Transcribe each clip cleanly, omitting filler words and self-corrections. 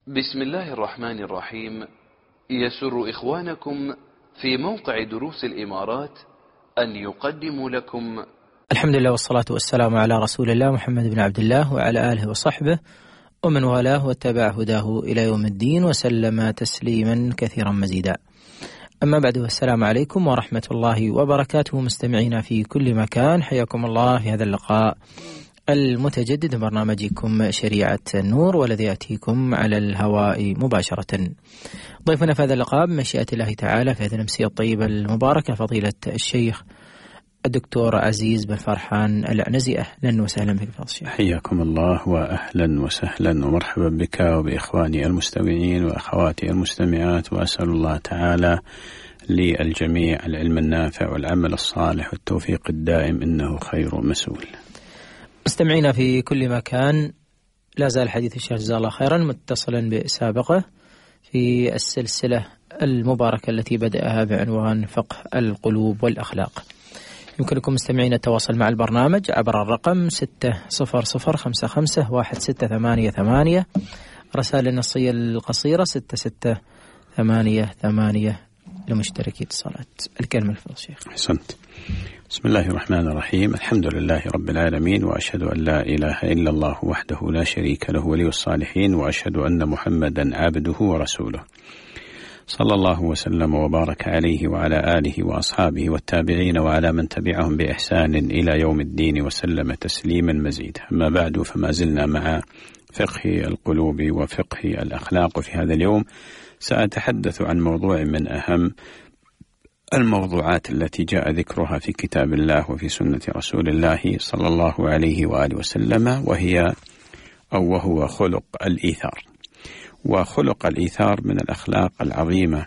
بسم الله الرحمن الرحيم. يسر إخوانكم في موقع دروس الإمارات أن يقدموا لكم الحمد لله والصلاة والسلام على رسول الله محمد بن عبد الله وعلى آله وصحبه ومن والاه واتبع هداه إلى يوم الدين وسلم تسليما كثيرا مزيدا. أما بعد، والسلام عليكم ورحمة الله وبركاته. مستمعينا في كل مكان، حياكم الله في هذا اللقاء المتجدد برنامجكم شريعة النور، والذي يأتيكم على الهواء مباشرة. ضيفنا في هذا اللقاء بمشيئة الله تعالى في هذه الأمسية الطيبة المباركة فضيلة الشيخ الدكتور عزيز بن فرحان العنزي. أهلا وسهلا بك فضيلة الشيخ. حياكم الله وأهلا وسهلا ومرحبا بك وبإخواني المستمعين وأخواتي المستمعات، وأسأل الله تعالى للجميع العلم النافع والعمل الصالح والتوفيق الدائم، إنه خير مسؤول. مستمعينا في كل مكان، لا زال حديث الشيخ جزاه الله خيرا متصلا بسابقه في السلسلة المباركة التي بدأها بعنوان فقه القلوب والأخلاق. يمكنكم مستمعين التواصل مع البرنامج عبر الرقم 600551688، رسائل النصية القصيرة 6688 لمشتركي اتصالات. الكلمة لفضل الشيخ. أحسنت. بسم الله الرحمن الرحيم. الحمد لله رب العالمين، وأشهد أن لا إله إلا الله وحده لا شريك له ولي الصالحين، وأشهد أن محمدا عبده ورسوله، صلى الله وسلم وبارك عليه وعلى آله وأصحابه والتابعين وعلى من تبعهم بإحسان إلى يوم الدين وسلم تسليما مزيدا. أما بعد، فما زلنا مع فقه القلوب وفقه الأخلاق. في هذا اليوم سأتحدث عن موضوع من أهم الموضوعات التي جاء ذكرها في كتاب الله وفي سنة رسول الله صلى الله عليه وآله وسلم، وهو خلق الإيثار. وخلق الإيثار من الأخلاق العظيمة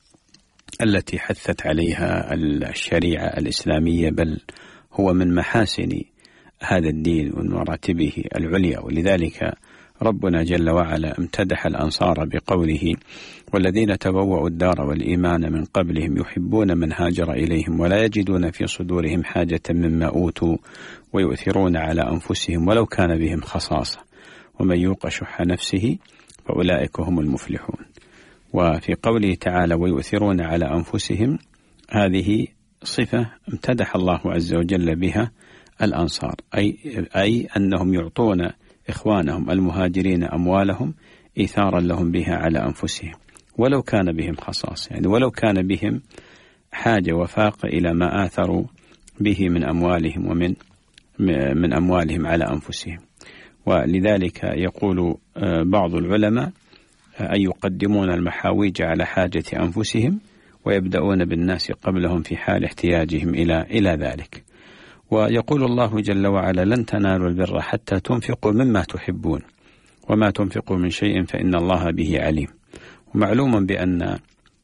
التي حثت عليها الشريعة الإسلامية، بل هو من محاسن هذا الدين ومن مراتبه العليا. ولذلك ربنا جل وعلا امتدح الأنصار بقوله: والذين تبوأوا الدار والإيمان من قبلهم يحبون من هاجر إليهم ولا يجدون في صدورهم حاجة مما أوتوا ويؤثرون على أنفسهم ولو كان بهم خصاصة ومن يوق شح نفسه فأولئك هم المفلحون. وفي قوله تعالى: ويؤثرون على أنفسهم، هذه صفة امتدح الله عز وجل بها الأنصار، أي أنهم يعطون إخوانهم المهاجرين أموالهم إيثارا لهم بها على أنفسهم ولو كان بهم خصاصة، يعني ولو كان بهم حاجة وفاقة إلى ما آثروا به من أموالهم ومن أموالهم على أنفسهم. ولذلك يقول بعض العلماء: أن يقدمون المحاويج على حاجة أنفسهم ويبدأون بالناس قبلهم في حال احتياجهم إلى ذلك. ويقول الله جل وعلا: لن تنالوا البر حتى تنفقوا مما تحبون وما تنفقوا من شيء فإن الله به عليم. ومعلوم بأن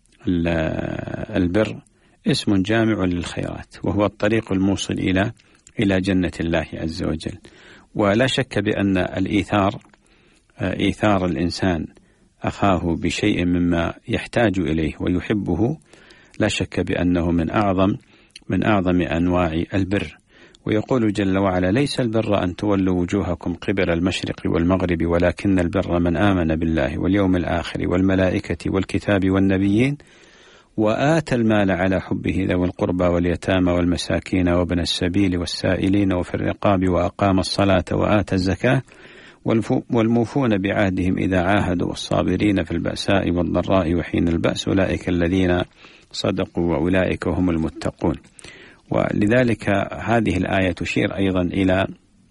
البر اسم جامع للخيرات، وهو الطريق الموصل إلى جنة الله عز وجل. ولا شك بأن الإيثار، إيثار الإنسان أخاه بشيء مما يحتاج إليه ويحبه، لا شك بأنه من أعظم أنواع البر. ويقول جل وعلا: ليس البر أن تولوا وجوهكم قبل المشرق والمغرب ولكن البر من آمن بالله واليوم الآخر والملائكة والكتاب والنبيين وآتى المال على حبه ذوي القربى واليتامى والمساكين وابن السبيل والسائلين وفي الرقاب وأقام الصلاة وآتى الزكاة والموفون بعهدهم إذا عاهدوا والصابرين في البأساء والضراء وحين البأس أولئك الذين صدقوا وأولئك هم المتقون. ولذلك هذه الآية تشير أيضا إلى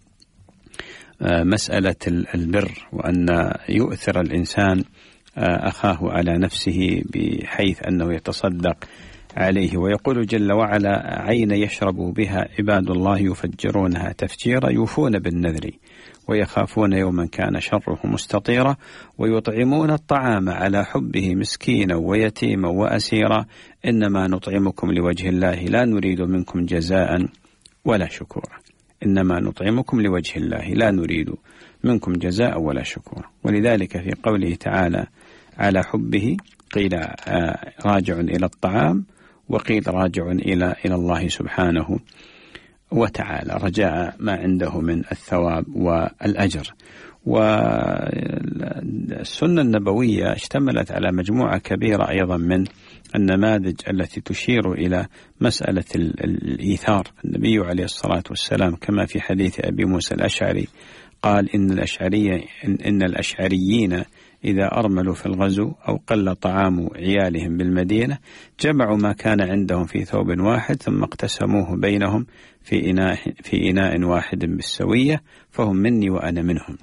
مسألة البر، وأن يؤثر الإنسان أخاه على نفسه بحيث أنه يتصدق عليه. ويقول جل وعلا: عين يشرب بها عباد الله يفجرونها تفجيرا يوفون بالنذر ويخافون يوما كان شره مستطيرا ويطعمون الطعام على حبه مسكينا ويتيما وأسيرا إنما نطعمكم لوجه الله لا نريد منكم جزاء ولا شكورا. إنما نطعمكم لوجه الله لا نريد منكم جزاء ولا شكورا. ولذلك في قوله تعالى: على حبه، قيل راجع إلى الطعام وقيل راجع إلى الله سبحانه وتعالى، رجاء ما عنده من الثواب والأجر. والسنة النبوية اشتملت على مجموعة كبيرة أيضا من النماذج التي تشير إلى مسألة الإيثار. النبي عليه الصلاة والسلام كما في حديث أبي موسى الأشعري قال إن الأشعريين إذا أرملوا في الغزو أو قل طعام عيالهم بالمدينة جمعوا ما كان عندهم في ثوب واحد ثم اقتسموه بينهم في إناء واحد بالسوية فهم مني وأنا منهم.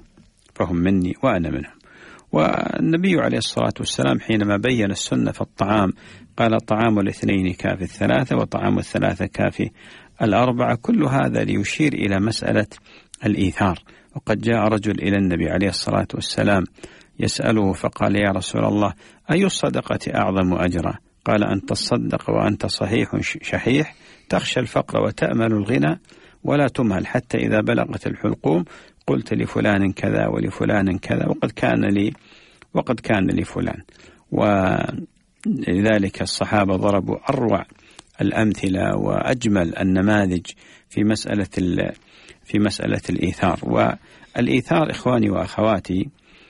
والنبي عليه الصلاة والسلام حينما بين السنة في الطعام قال طعام الاثنين كافي الثلاثة وطعام الثلاثة كافي الأربعة، كل هذا ليشير إلى مسألة الإيثار. وقد جاء رجل إلى النبي عليه الصلاة والسلام يسأله فقال يا رسول الله أي الصدقة أعظم أجرا؟ قال أن تصدق وأنت صحيح شحيح تخشى الفقر وتأمل الغنى ولا تمهل حتى إذا بلغت الحلقوم قلت لفلان كذا ولفلان كذا وقد كان لفلان. ولذلك الصحابة ضربوا أروع الأمثلة وأجمل النماذج في مسألة الإيثار. والإيثار إخواني وأخواتي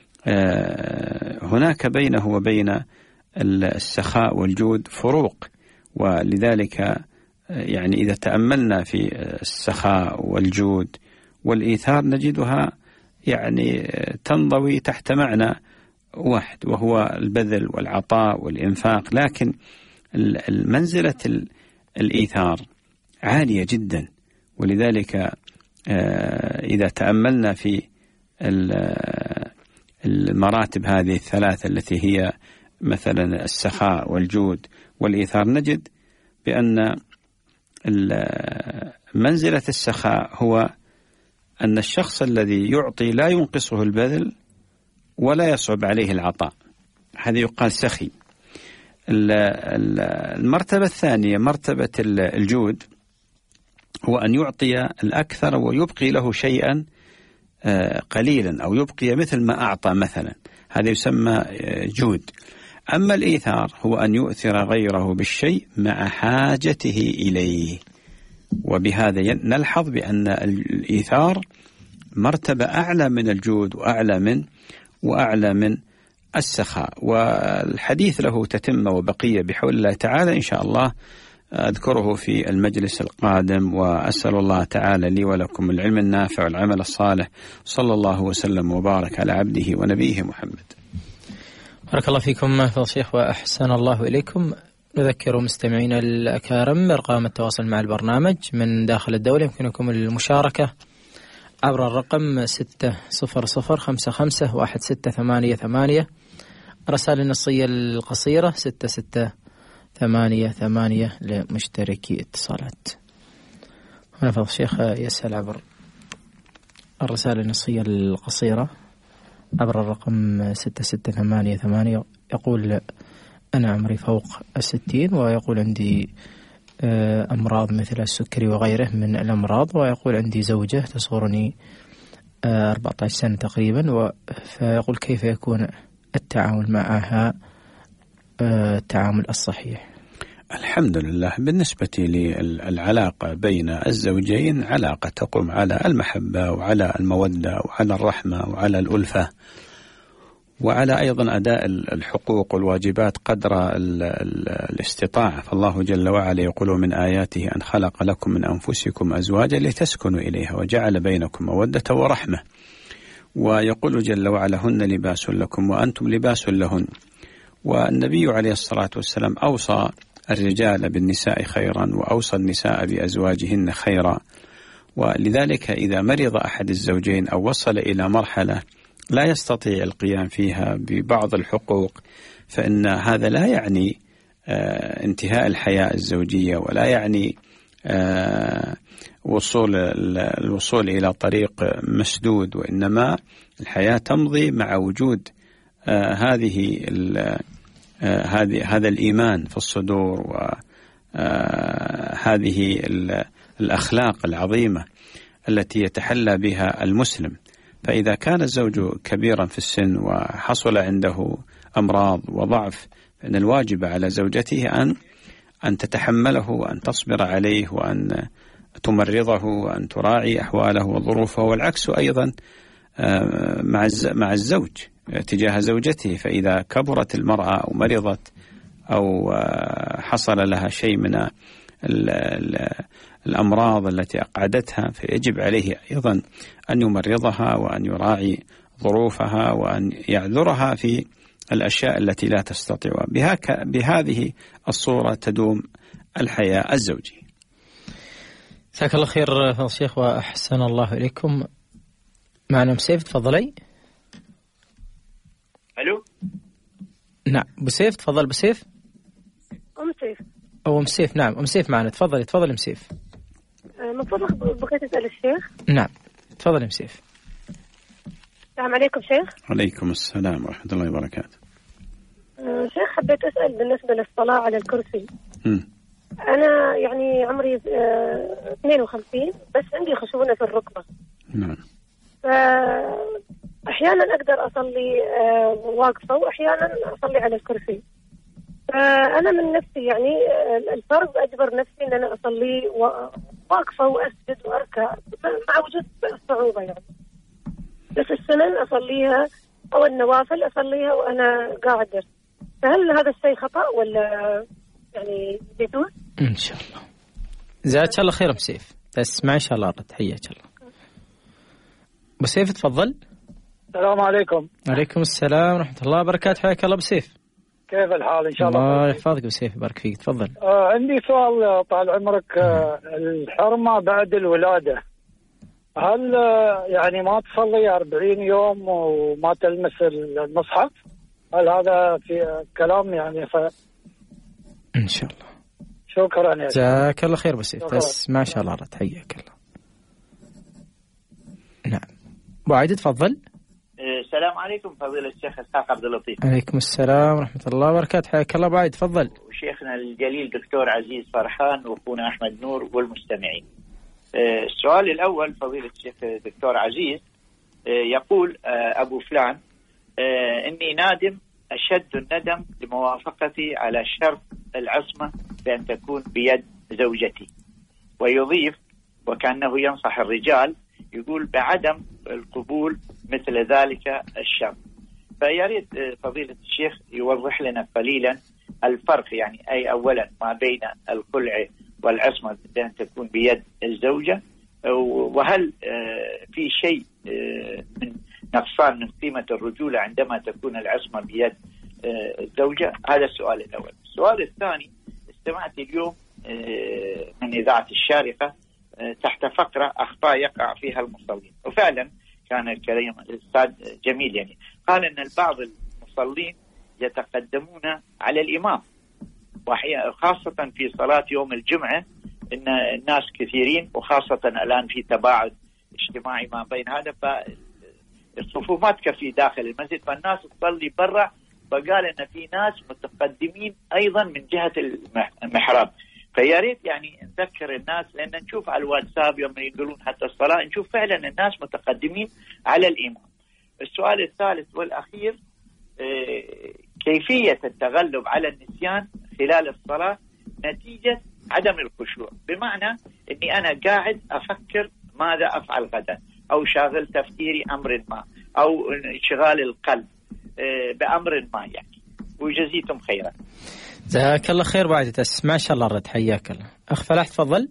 هناك بينه وبين السخاء والجود فروق، ولذلك يعني إذا تأملنا في السخاء والجود والإيثار نجدها يعني تنضوي تحت معنى واحد وهو البذل والعطاء والإنفاق، لكن منزلة الإيثار عالية جدا. ولذلك إذا تأملنا في المراتب هذه الثلاثة التي هي مثلا السخاء والجود والإيثار نجد بأن منزلة السخاء هو أن الشخص الذي يعطي لا ينقصه البذل ولا يصعب عليه العطاء، هذا يقال سخي. المرتبة الثانية مرتبة الجود هو أن يعطي الأكثر ويبقي له شيئا قليلا أو يبقي مثل ما أعطى مثلا، هذا يسمى جود. أما الإيثار هو أن يؤثر غيره بالشيء مع حاجته إليه. وبهذا نلحظ بأن الإيثار مرتبة أعلى من الجود وأعلى من السخاء. والحديث له تتمة وبقية بحول الله تعالى إن شاء الله أذكره في المجلس القادم، وأسأل الله تعالى لي ولكم العلم النافع والعمل الصالح. صلى الله وسلم وبارك على عبده ونبيه محمد. بارك الله فيكم فضيلة الشيخ وأحسن الله إليكم. نذكر مستمعينا الأكارم أرقام التواصل مع البرنامج من داخل الدولة، يمكنكم المشاركة عبر الرقم 600551688، رسائل النصية القصيرة 6688 لمشتركي اتصالات. هنا فضل الشيخ يسأل عبر الرسائل النصية القصيرة عبر الرقم 6688، يقول أنا عمري فوق 60 ويقول عندي أمراض مثل السكري وغيره من الأمراض، ويقول عندي زوجة تصغرني 14 سنة تقريبا، فيقول كيف يكون التعامل معها التعامل الصحيح؟ الحمد لله، بالنسبة للعلاقة بين الزوجين علاقة تقوم على المحبة وعلى المودة وعلى الرحمة وعلى الألفة وعلى أيضا أداء الحقوق والواجبات قدر الاستطاعة. فالله جل وعلا يقول من آياته أن خلق لكم من أنفسكم أزواجا لتسكنوا إليها وجعل بينكم مودة ورحمة. ويقول جل وعلا هن لباس لكم وأنتم لباس لهن. والنبي عليه الصلاة والسلام أوصى الرجال بالنساء خيرا وأوصى النساء بأزواجهن خيرا. ولذلك إذا مرض أحد الزوجين أو وصل إلى مرحلة لا يستطيع القيام فيها ببعض الحقوق فإن هذا لا يعني انتهاء الحياة الزوجية ولا يعني الوصول إلى طريق مسدود، وإنما الحياة تمضي مع وجود هذا الإيمان في الصدور وهذه الأخلاق العظيمة التي يتحلى بها المسلم. فإذا كان الزوج كبيرا في السن وحصل عنده أمراض وضعف فإن الواجب على زوجته أن تتحمله وأن تصبر عليه وأن تمرضه وأن تراعي أحواله وظروفه. والعكس أيضا مع الزوج تجاه زوجته. فإذا كبرت المرأة أو مرضت أو حصل لها شيء من الأمراض التي أقعدتها، فيجب عليه أيضا أن يمرضها وأن يراعي ظروفها وأن يعذرها في الأشياء التي لا تستطيع. بهذه الصورة تدوم الحياة الزوجية. جزاك الله خير فضل الشيخ وأحسن الله إليكم. معنا مسيف، تفضلي. ألو. نعم بسيف، تفضل بسيف. مسيف. مسيف، نعم مسيف معنا، تفضلي مسيف. من فضلك بغيت أسأل الشيخ. نعم تفضلي مسيف. السلام عليكم شيخ. عليكم السلام ورحمة الله وبركاته. شيخ حبيت أسأل بالنسبة للصلاة على الكرسي. أنا يعني عمري 52 بس عندي خشونة في الركبة. نعم. أحيانا أقدر أصلي واقفة وأحيانا أصلي على الكرسي. فأنا من نفسي يعني الفرض أجبر نفسي أن أنا أصلي واقفة وأسجد وأركع مع وجود الصعوبة يعني. بس السنن أصليها أو النوافل أصليها وأنا قاعدة. فهل هذا الشيء خطأ ولا يعني يجوز؟ إن شاء الله. جزاك الله خير بسيف، تسمع إن شاء الله رد. حياك الله بسيف، تفضل. السلام عليكم. عليكم السلام ورحمة الله وبركاته. حياك الله بسيف. كيف الحال؟ إن شاء الله الله يحفظك بسيف، يبارك فيك. تفضل. عندي سؤال طال عمرك. الحرمة بعد الولادة هل يعني ما تصلي 40 يوم وما تلمس المصحف؟ هل هذا في كلام يعني إن شاء الله. شكرا يا جزاك الله خير بسيف، تسمع إن شاء الله رد. حياك الله. نعم أبو عايد، تفضل. السلام عليكم فضيلة الشيخ إسحاق عبد اللطيف. عليكم السلام ورحمة الله وبركاته. حياك الله أبو عايد، تفضل. وشيخنا الجليل دكتور عزيز فرحان وأخونا أحمد نور والمستمعين. السؤال الأول فضيلة الشيخ دكتور عزيز، يقول أبو فلان إني نادم أشد الندم لموافقتي على شرط العصمة بأن تكون بيد زوجتي، ويضيف وكأنه ينصح الرجال يقول بعدم القبول مثل ذلك الشرط. فياريت فضيلة الشيخ يوضح لنا قليلا الفرق يعني أي أولا ما بين الخلع والعصمة بأن تكون بيد الزوجة، وهل في شيء من نقصان من قيمة الرجولة عندما تكون العصمة بيد الزوجة؟ هذا السؤال الأول. السؤال الثاني، استمعت اليوم من إذاعة الشارقة تحت فقرة أخطاء يقع فيها المصلين، وفعلا كان الكلام الأستاذ جميل يعني. قال أن بعض المصلين يتقدمون على الإمام، وخاصة في صلاة يوم الجمعة إن الناس كثيرين، وخاصة الآن في تباعد اجتماعي ما بين هذا، فالصفوف ما تكفي داخل المسجد فالناس تصلي برا. فقال أن في ناس متقدمين أيضا من جهة المحراب. فيا ريت يعني نذكر الناس، لأن نشوف على الواتساب يوم يقولون حتى الصلاة نشوف فعلا الناس متقدمين على الإمام. السؤال الثالث والأخير، كيفية التغلب على النسيان خلال الصلاة نتيجة عدم الخشوع، بمعنى أني أنا قاعد أفكر ماذا أفعل غدا، أو شاغل تفكيري أمر ما، أو انشغال القلب بأمر ما يعني. وجزيتم خيرا. جزاك الله خير. بعد تسمع إن شاء الله الرد. حياك الله. أخ فلاح، تفضل.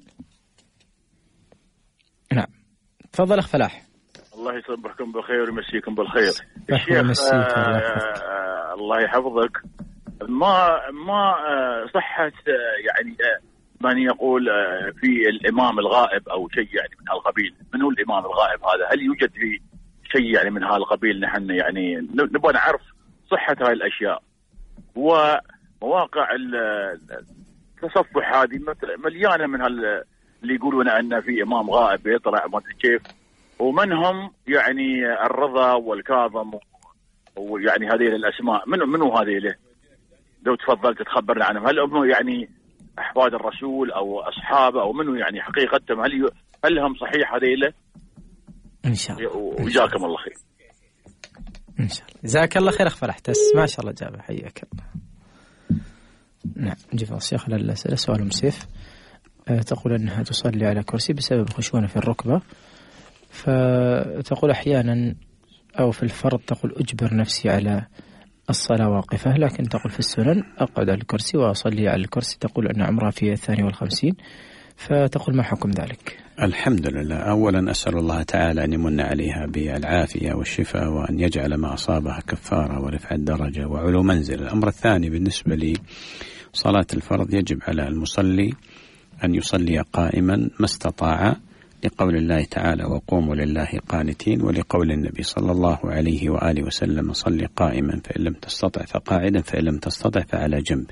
نعم تفضل أخ فلاح. الله يصبحكم بالخير ويمسيكم بالخير. الشيخ الله يحفظك. ما صحة يعني من يقول في الإمام الغائب أو شيء يعني من هالقبيل. من هو الإمام الغائب هذا؟ هل يوجد في شيء يعني من هالقبيل؟ نحن يعني نبغى نعرف صحة هاي الأشياء. ومواقع التصفح هذه مليانة من اللي يقولون أن في إمام غائب يطلع ما أدري كيف، ومنهم يعني الرضا والكاظم ويعني هذه الأسماء. منو هذه؟ لو تفضلت تخبرنا عنهم. هل هم يعني أحفاد الرسول أو أصحابه أو منو يعني حقيقتهم؟ هل هم صحيح هذه؟ إن شاء الله. وجزاكم الله خير. إن شاء الله. جزاك الله خير أخ فلاح، ما شاء الله جابه. حياك الله. نعم نجيب الشيخ على الأسئلة. سؤال مسيف، تقول أنها تصلي على كرسي بسبب خشونة في الركبة، فتقول أحيانا أو في الفرض تقول أجبر نفسي على الصلاة واقفة، لكن تقول في السنن أقعد على الكرسي وأصلي على الكرسي، تقول أن عمرها في 52، فتقول ما حكم ذلك؟ الحمد لله. أولا أسأل الله تعالى أن يمن عليها بالعافية والشفاء، وأن يجعل ما أصابها كفارة ورفع الدرجة وعلو منزل. الأمر الثاني بالنسبة لصلاة الفرض، يجب على المصلي أن يصلي قائما ما استطاع، لقول الله تعالى وقوموا لله قانتين، ولقول النبي صلى الله عليه وآله وسلم صلي قائما فإن لم تستطع فقاعدا فإن لم تستطع فعلى جنب.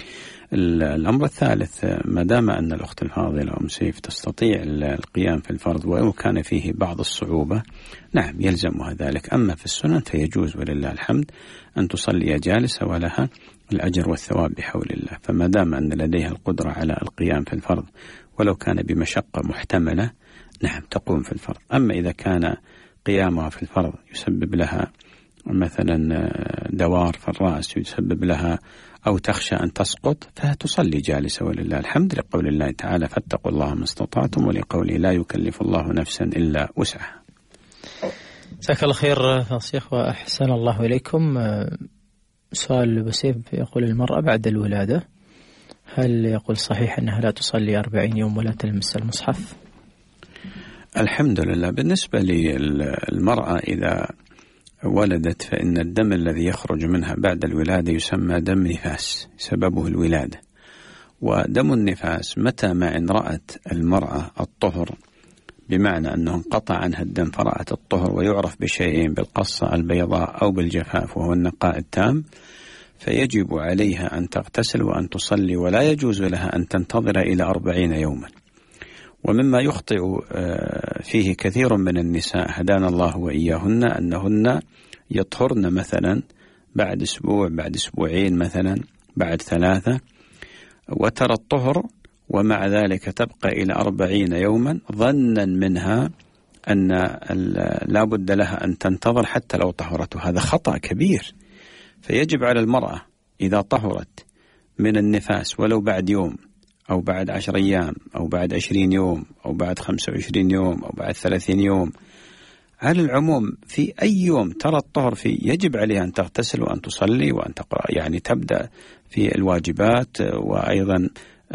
الأمر الثالث، ما دام أن الأخت الفاضلة أم سيف تستطيع القيام في الفرض ولو كان فيه بعض الصعوبة، نعم يلزمها ذلك. أما في السنن فيجوز ولله الحمد أن تصلي جالسة ولها الأجر والثواب بحول الله. فما دام أن لديها القدرة على القيام في الفرض ولو كان بمشقة محتملة، نعم تقوم في الفرض. أما إذا كان قيامها في الفرض يسبب لها مثلا دوار في الرأس، يسبب لها أو تخشى أن تسقط، فتصلي جالسة ولله الحمد، لقول الله تعالى فاتقوا الله ما استطعتم، ولقوله لا يكلف الله نفسا إلا وسعها. جزاك الله خير شيخ وأحسن الله إليكم. سؤال بسيط، يقول المرأة بعد الولادة هل يقول صحيح أنها لا تصلي 40 يوم ولا تلمس المصحف؟ الحمد لله. بالنسبة للمرأة إذا ولدت فإن الدم الذي يخرج منها بعد الولادة يسمى دم نفاس، سببه الولادة. ودم النفاس متى ما إن رأت المرأة الطهر، بمعنى أنه انقطع عنها الدم فرأت الطهر، ويعرف بشيئين، بالقصة البيضاء أو بالجفاف وهو النقاء التام، فيجب عليها أن تغتسل وأن تصلي، ولا يجوز لها أن تنتظر إلى 40 يوما. ومما يخطئ فيه كثير من النساء هدانا الله وإياهن أنهن يطهرن مثلا بعد أسبوع، بعد أسبوعين مثلا، بعد 3، وترى الطهر ومع ذلك تبقى إلى 40 يوما ظنا منها أن لا بد لها أن تنتظر حتى لو طهرت. هذا خطأ كبير. فيجب على المرأة إذا طهرت من النفاس ولو بعد يوم أو بعد 10 أيام أو بعد 20 يوم أو بعد 25 يوم أو بعد 30 يوم، على العموم في أي يوم ترى الطهر فيه يجب عليها أن تغتسل وأن تصلي وأن تقرأ، يعني تبدأ في الواجبات وأيضا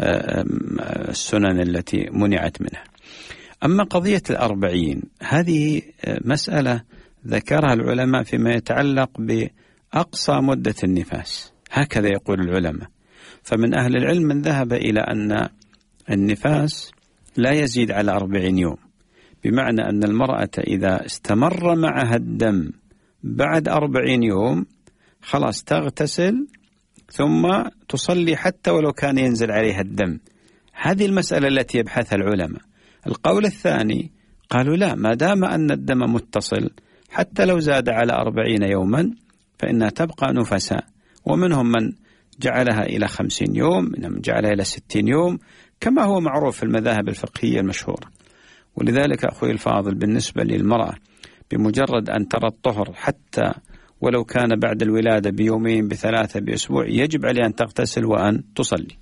السنن التي منعت منها. أما قضية 40 هذه مسألة ذكرها العلماء فيما يتعلق بأقصى مدة النفاس، هكذا يقول العلماء. فمن أهل العلم من ذهب إلى أن النفاس لا يزيد على 40 يوم، بمعنى أن المرأة إذا استمر معها الدم بعد 40 يوم خلاص تغتسل ثم تصلي حتى ولو كان ينزل عليها الدم. هذه المسألة التي يبحثها العلماء. القول الثاني قالوا لا، ما دام أن الدم متصل حتى لو زاد على 40 يوما فإنها تبقى نفساء، ومنهم من جعلها إلى 50 يوم، من جعلها إلى 60 يوم، كما هو معروف في المذاهب الفقهية المشهورة. ولذلك أخوي الفاضل بالنسبة للمرأة بمجرد أن ترى الطهر حتى ولو كان بعد الولادة بيومين ب3 بأسبوع يجب عليها أن تغتسل وأن تصلي.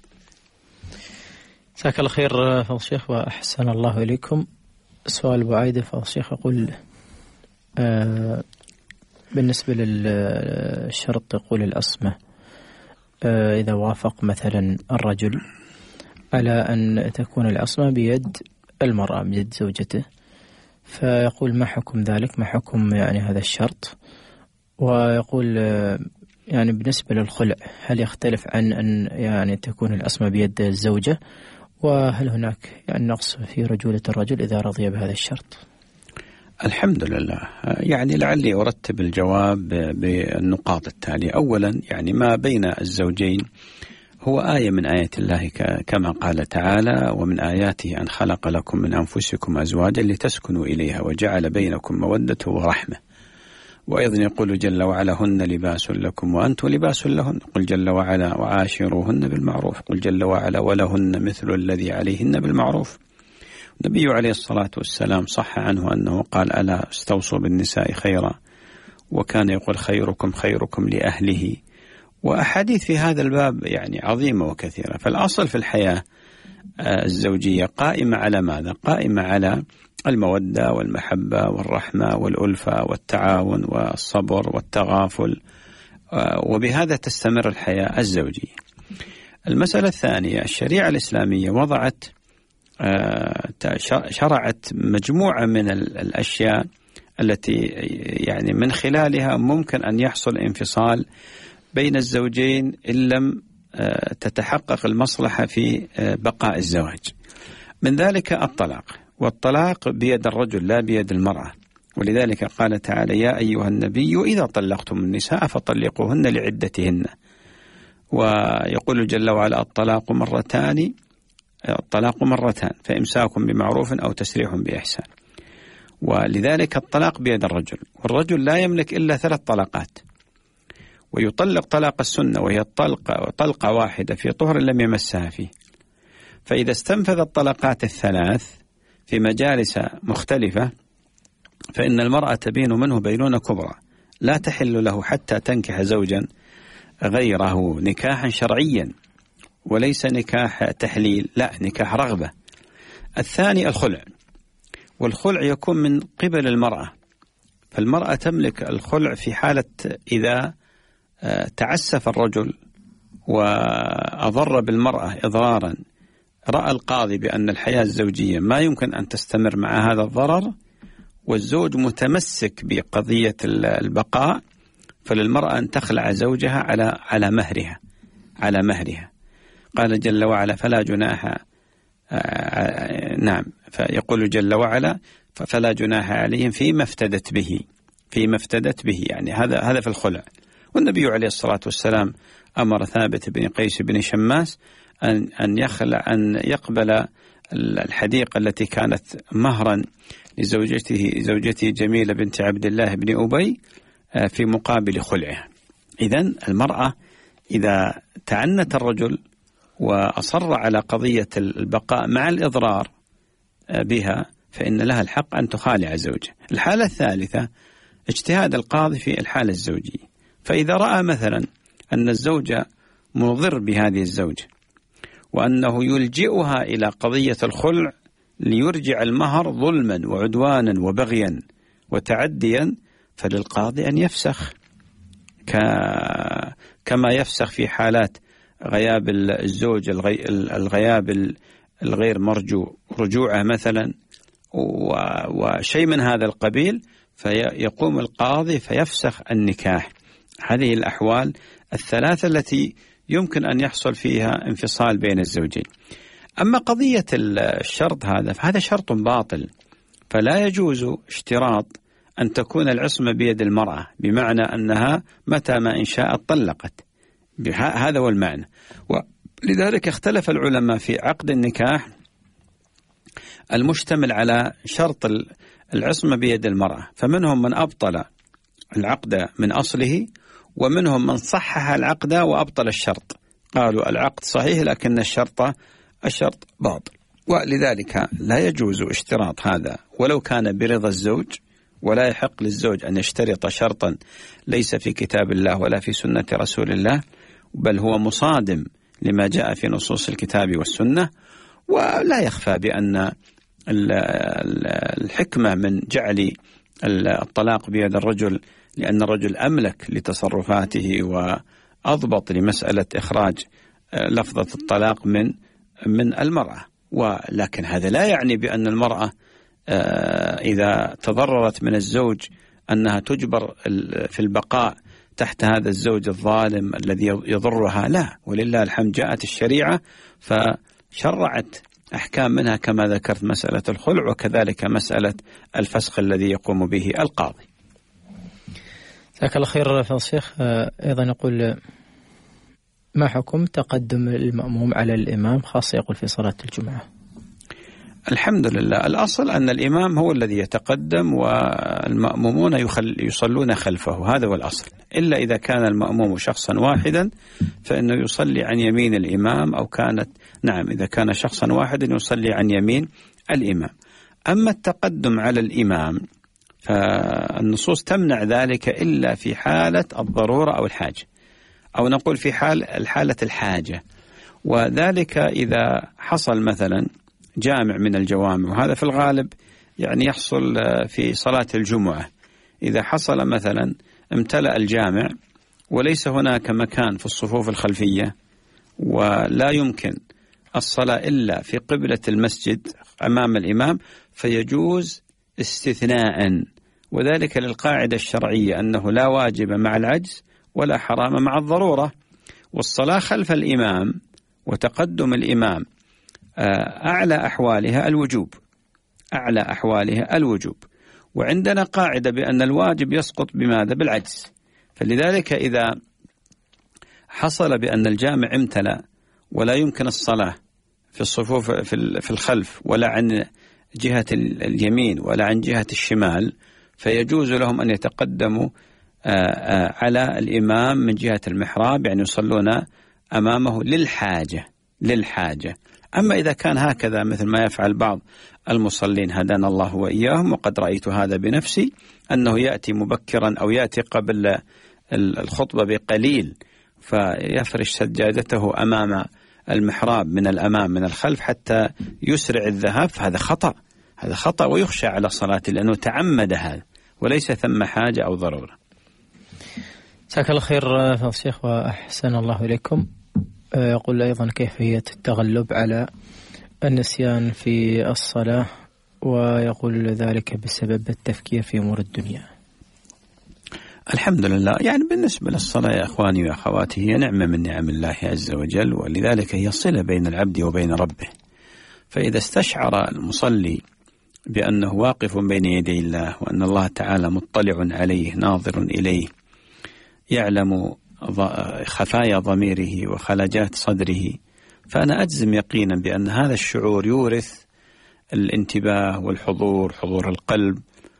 جزاك الله خير فضل الشيخ وأحسن الله إليكم. سؤال أبو عايدة فضل الشيخ يقول بالنسبة للشرط يقول الأصمة إذا وافق مثلا الرجل على أن تكون العصمة بيد المرأة بيد زوجته، فيقول ما حكم ذلك، ما حكم يعني هذا الشرط؟ ويقول يعني بالنسبة للخلع هل يختلف عن أن يعني تكون العصمة بيد الزوجة، وهل هناك يعني نقص في رجولة الرجل إذا رضي بهذا الشرط؟ الحمد لله. يعني لعلي أرتب الجواب بالنقاط التالية. أولا يعني ما بين الزوجين هو آية من آيات الله كما قال تعالى ومن آياته أن خلق لكم من أنفسكم أزواجا لتسكنوا إليها وجعل بينكم مودة ورحمة. وأيضا يقول جل وعلا هن لباس لكم وأنتم لباس لهن، قل جل وعلا وعاشروهن بالمعروف، قل جل وعلا ولهن مثل الذي عليهن بالمعروف. النبي عليه الصلاة والسلام صح عنه أنه قال ألا استوصوا بالنساء خيرا، وكان يقول خيركم خيركم لأهله. وأحاديث في هذا الباب يعني عظيمة وكثيرة. فالأصل في الحياة الزوجية قائمة على ماذا؟ قائمة على المودة والمحبة والرحمة والألفة والتعاون والصبر والتغافل، وبهذا تستمر الحياة الزوجية. المسألة الثانية، الشريعة الإسلامية وضعت شرعت مجموعة من الأشياء التي يعني من خلالها ممكن أن يحصل انفصال بين الزوجين إن لم تتحقق المصلحة في بقاء الزواج. من ذلك الطلاق، والطلاق بيد الرجل لا بيد المرأة، ولذلك قال تعالى: يا أيها النبي إذا طلقتم النساء فطلقوهن لعدتهن. ويقول جل وعلا: الطلاق مرتان فإمساك بمعروف أو تسريح بإحسان. ولذلك الطلاق بيد الرجل، والرجل لا يملك إلا 3 طلقات، ويطلق طلاق السنة وهي طلقة واحدة في طهر لم يمسها فيه. فإذا استنفذ الطلقات ال3 في مجالس مختلفة فإن المرأة تبين منه بينونة كبرى، لا تحل له حتى تنكح زوجا غيره نكاحا شرعيا، وليس نكاح تحليل، لا، نكاح رغبة. الثاني الخلع، والخلع يكون من قبل المرأة، فالمرأة تملك الخلع في حالة إذا تعسف الرجل وأضر بالمرأة إضرارا، رأى القاضي بأن الحياة الزوجية ما يمكن أن تستمر مع هذا الضرر، والزوج متمسك بقضية البقاء، فللمرأة أن تخلع زوجها على مهرها. قال جل وعلا: فلا جناح، نعم، فيقول جل وعلا: فلا جناح عليهم فيما افتدت به، يعني هذا في الخلع. والنبي عليه الصلاة والسلام أمر ثابت بن قيس بن شماس أن يقبل الحديقة التي كانت مهرا لزوجته جميلة بنت عبد الله بن أبي في مقابل خلعها. إذن المرأة إذا تعنت الرجل وأصر على قضية البقاء مع الإضرار بها فإن لها الحق أن تخالع زوجها. الحالة الثالثة اجتهاد القاضي في الحالة الزوجية، فإذا رأى مثلا أن الزوجة مضر بهذه الزوجة وأنه يلجئها إلى قضية الخلع ليرجع المهر ظلما وعدوانا وبغيا وتعديا، فللقاضي أن يفسخ كما يفسخ في حالات غياب الزوج، الغياب الغير مرجو، رجوعه مثلا وشيء من هذا القبيل، فيقوم القاضي فيفسخ النكاح. هذه الأحوال ال3 التي يمكن أن يحصل فيها انفصال بين الزوجين. أما قضية الشرط فهذا شرط باطل، فلا يجوز اشتراط أن تكون العصمة بيد المرأة، بمعنى أنها متى ما إن شاءت طلقت، هذا هو المعنى. ولذلك اختلف العلماء في عقد النكاح المشتمل على شرط العصمة بيد المرأة، فمنهم من أبطل العقد من أصله، ومنهم من صحح العقد وأبطل الشرط، قالوا العقد صحيح لكن الشرط باطل. ولذلك لا يجوز اشتراط هذا ولو كان برضا الزوج، ولا يحق للزوج أن يشترط شرطا ليس في كتاب الله ولا في سنة رسول الله، بل هو مصادم لما جاء في نصوص الكتاب والسنة. ولا يخفى بأن الحكمة من جعل الطلاق بيد الرجل لأن الرجل أملك لتصرفاته وأضبط لمسألة إخراج لفظة الطلاق من المرأة. ولكن هذا لا يعني بأن المرأة إذا تضررت من الزوج أنها تجبر في البقاء تحت هذا الزوج الظالم الذي يضرها، لا، ولله الحمد جاءت الشريعة فشرعت أحكام منها كما ذكرت مسألة الخلع، وكذلك مسألة الفسخ الذي يقوم به القاضي. جزاك الله خير فضيلة الشيخ. أيضا يقول: ما حكم تقدم المأموم على الإمام خاصة يقول في صلاة الجمعة؟ الحمد لله، الأصل أن الإمام هو الذي يتقدم والمأمومون يصلون خلفه، هذا هو الأصل، إلا إذا كان المأموم شخصا واحدا فإنه يصلي عن يمين الإمام، أو إذا كان شخصا واحدا يصلي عن يمين الإمام. أما التقدم على الإمام فالنصوص تمنع ذلك إلا في حالة الضرورة أو الحاجة، أو نقول في حالة الحاجة. وذلك إذا حصل مثلا جامع من الجوامع، وهذا في الغالب يعني يحصل في صلاة الجمعة، إذا حصل مثلا امتلأ الجامع وليس هناك مكان في الصفوف الخلفية ولا يمكن الصلاة إلا في قبلة المسجد أمام الإمام، فيجوز استثناء، وذلك للقاعدة الشرعية أنه لا واجب مع العجز ولا حرام مع الضرورة. والصلاة خلف الإمام وتقدم الإمام أعلى أحوالها الوجوب، أعلى أحوالها الوجوب، وعندنا قاعدة بأن الواجب يسقط بماذا؟ بالعجز. فلذلك إذا حصل بأن الجامع امتلأ ولا يمكن الصلاة في الصفوف في الخلف ولا عن جهة اليمين ولا عن جهة الشمال، فيجوز لهم أن يتقدموا على الإمام من جهة المحراب، يعني يصلون أمامه للحاجة. أما إذا كان هكذا مثل ما يفعل بعض المصلين هدانا الله وإياهم، وقد رأيت هذا بنفسي، أنه يأتي مبكرا أو يأتي قبل الخطبة بقليل فيفرش سجادته أمام المحراب من الأمام من الخلف حتى يسرع الذهاب، فهذا خطأ ويخشى على صلاته لأنه تعمد هذا وليس ثم حاجة أو ضرورة. جزاك الله خير فضيلة الشيخ وأحسن الله إليكم. يقول أيضا كيفية التغلب على النسيان في الصلاة، ويقول ذلك بسبب التفكير في أمور الدنيا. الحمد لله، يعني بالنسبة للصلاة يا أخواني وأخواتي هي نعمة من نعم الله عز وجل، ولذلك هي صلة بين العبد وبين ربه. فإذا استشعر المصلي بأنه واقف بين يدي الله وأن الله تعالى مطلع عليه ناظر إليه، يعلم خفايا ضميره وخلجات صدره، فأنا أجزم يقينا بأن هذا الشعور يورث الانتباه والحضور، حضور القلب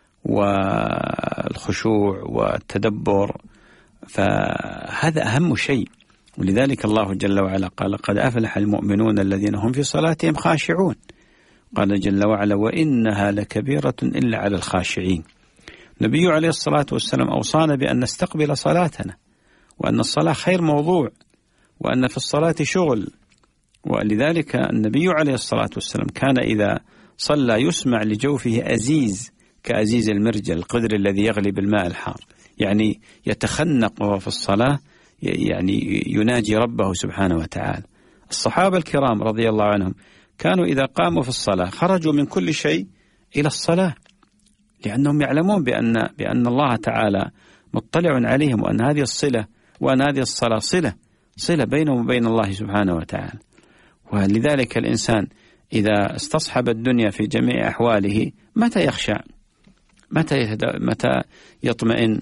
والخشوع والتدبر، فهذا أهم شيء. ولذلك الله جل وعلا قال قد أفلح المؤمنون الذين هم في صلاتهم خاشعون، قال جل وعلا وإنها لكبيرة إلا على الخاشعين. النبي عليه الصلاة والسلام أوصانا بأن نستقبل صلاتنا، وأن الصلاة خير موضوع، وأن في الصلاة شغل. ولذلك النبي عليه الصلاة والسلام كان إذا صلى يسمع لجوفه أزيز كأزيز المرجل، القدر الذي يغلي بالماء الحار، يعني يتخنق وهو في الصلاة، يعني يناجي ربه سبحانه وتعالى. الصحابة الكرام رضي الله عنهم كانوا إذا قاموا في الصلاة خرجوا من كل شيء إلى الصلاة، لأنهم يعلمون بأن الله تعالى مطلع عليهم، وأن هذه الصلة وأن هذه الصلاة صلة بينهم وبين الله سبحانه وتعالى. ولذلك الإنسان إذا استصحب الدنيا في جميع أحواله متى يخشع؟ متى يطمئن؟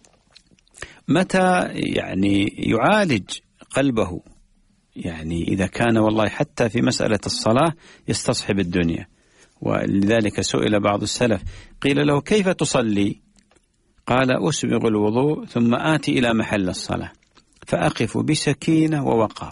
متى يعني يعالج قلبه؟ يعني إذا كان والله حتى في مسألة الصلاة يستصحب الدنيا. ولذلك سئل بعض السلف قيل له كيف تصلي؟ قال أسبغ الوضوء ثم آتي إلى محل الصلاة فأقف بسكينة ووقار،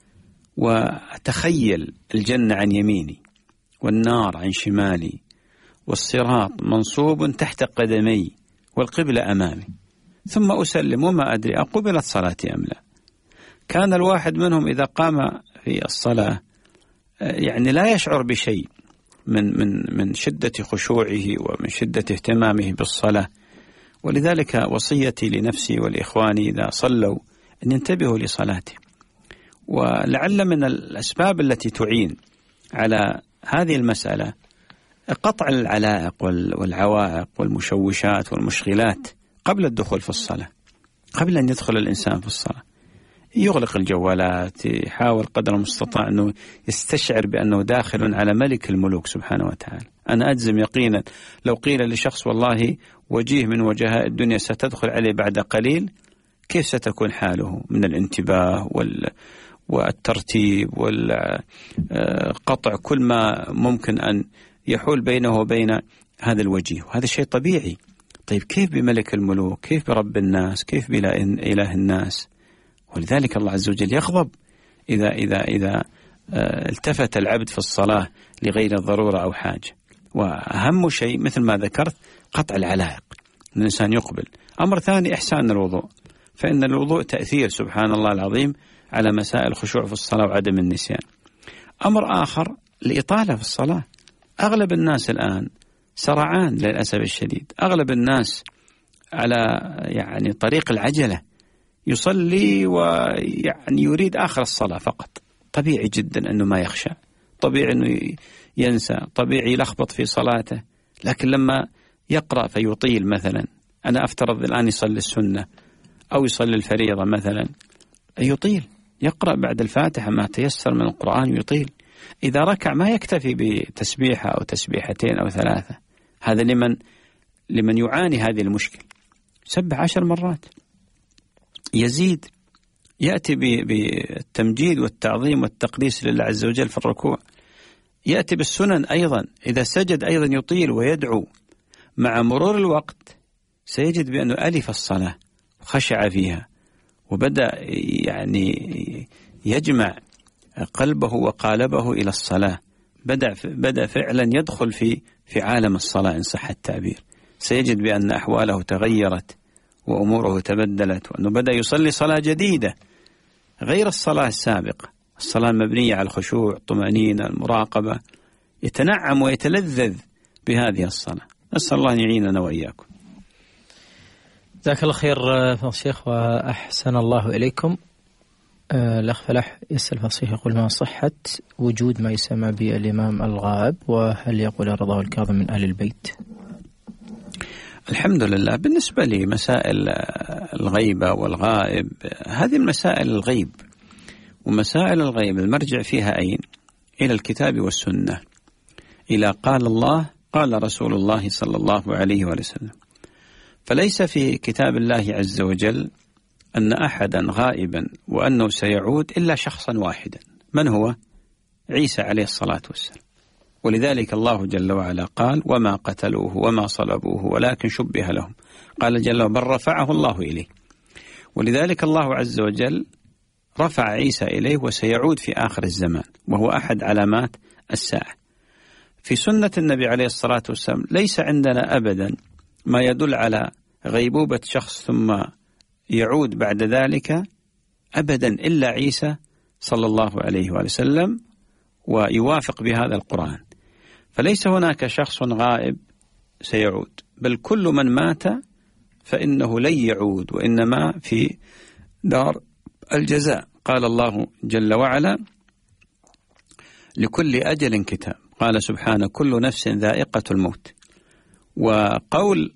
وأتخيل الجنة عن يميني والنار عن شمالي والصراط منصوب تحت قدمي والقبلة أمامي، ثم أسلم وما أدري أقبلت صلاتي أم لا. كان الواحد منهم إذا قام في الصلاة يعني لا يشعر بشيء من شدة خشوعه ومن شدة اهتمامه بالصلاة. ولذلك وصيتي لنفسي والإخواني إذا صلوا أن ينتبهوا لصلاتهم. ولعل من الأسباب التي تعين على هذه المسألة قطع العلائق والعوائق والمشوشات والمشغلات قبل الدخول في الصلاة، قبل أن يدخل الإنسان في الصلاة يغلق الجوالات، يحاول قدر المستطاع أنه يستشعر بأنه داخل على ملك الملوك سبحانه وتعالى. أنا أجزم يقينا لو قيل لشخص والله وجيه من وجهاء الدنيا ستدخل عليه بعد قليل، كيف ستكون حاله من الانتباه والترتيب والقطع كل ما ممكن أن يحول بينه وبين هذا الوجيه، وهذا شيء طبيعي. طيب كيف بملك الملوك؟ كيف برب الناس؟ كيف بإله الناس؟ ولذلك الله عز وجل يغضب إذا التفت العبد في الصلاة لغير الضرورة أو حاجة. وأهم شيء مثل ما ذكرت قطع العلائق، الإنسان يقبل. أمر ثاني إحسان الوضوء، فإن الوضوء تأثير سبحان الله العظيم على مسائل الخشوع في الصلاة وعدم النسيان. أمر آخر الإطالة في الصلاة. أغلب الناس الآن سرعان للأسف الشديد، أغلب الناس على يعني طريق العجلة، يصلي ويعني يريد آخر الصلاة فقط. طبيعي جدا أنه ما يخشى، طبيعي أنه ينسى، طبيعي يلخبط في صلاته. لكن لما يقرأ فيطيل مثلا، أنا أفترض الآن يصلي السنة أو يصلي الفريضة مثلا، يطيل، يقرأ بعد الفاتحة ما تيسر من القرآن يطيل. إذا ركع ما يكتفي بتسبيحة أو تسبيحتين أو 3. هذا لمن يعاني هذه المشكلة. 17 مرات يزيد، يأتي بالتمجيد والتعظيم والتقديس لله عز وجل في الركوع، يأتي بالسنن أيضا، إذا سجد أيضا يطيل ويدعو. مع مرور الوقت سيجد بأنه ألف الصلاة وخشع فيها، وبدأ يعني يجمع قلبه وقالبه إلى الصلاة، بدأ فعلا يدخل في عالم الصلاة إن صح التعبير. سيجد بأن أحواله تغيرت وأموره تبدلت، وأنه بدأ يصلي صلاة جديدة غير الصلاة السابقة، الصلاة المبنية على الخشوع، الطمأنينة، المراقبة، يتنعم ويتلذذ بهذه الصلاة. نسأل الله أن يعيننا وإياكم. جزاك الله خير فضيلة الشيخ وأحسن الله إليكم. الأخ فلاح يسأل فضيلة الشيخ، يقول: ما صحة وجود ما يسمى بالإمام الغائب، وهل يقول الرضا الكاظم من أهل البيت؟ الحمد لله. بالنسبة لمسائل الغيبة والغائب، هذه المسائل الغيب، ومسائل الغيب المرجع فيها أين؟ إلى الكتاب والسنة، إلى قال الله قال رسول الله صلى الله عليه وسلم. فليس في كتاب الله عز وجل أن أحدا غائبا وأنه سيعود إلا شخصا واحدا، من هو؟ عيسى عليه الصلاة والسلام. ولذلك الله جل وعلا قال: وما قتلوه وما صلبوه ولكن شبه لهم، قال جل وعلا: بل رفعه الله إليه. ولذلك الله عز وجل رفع عيسى إليه وسيعود في آخر الزمان، وهو أحد علامات الساعة. في سنة النبي عليه الصلاة والسلام ليس عندنا أبدا ما يدل على غيبوبة شخص ثم يعود بعد ذلك أبدا إلا عيسى صلى الله عليه وسلم، ويوافق بهذا القرآن. فليس هناك شخص غائب سيعود، بل كل من مات فإنه لن يعود، وإنما في دار الجزاء. قال الله جل وعلا: لكل أجل كتاب. قال سبحانه: كل نفس ذائقة الموت. وقول